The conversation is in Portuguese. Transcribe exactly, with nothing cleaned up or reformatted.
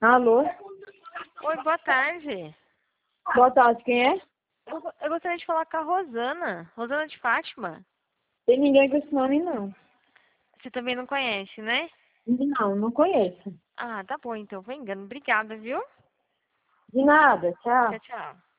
Alô? Oi, boa tarde. Boa tarde, quem é? Eu, eu gostaria de falar com a Rosana. Rosana de Fátima. Tem ninguém com esse nome, não. Você também não conhece, né? Não, não conheço. Ah, tá bom, então. Foi engano. Obrigada, viu? De nada, tchau. Tchau, tchau.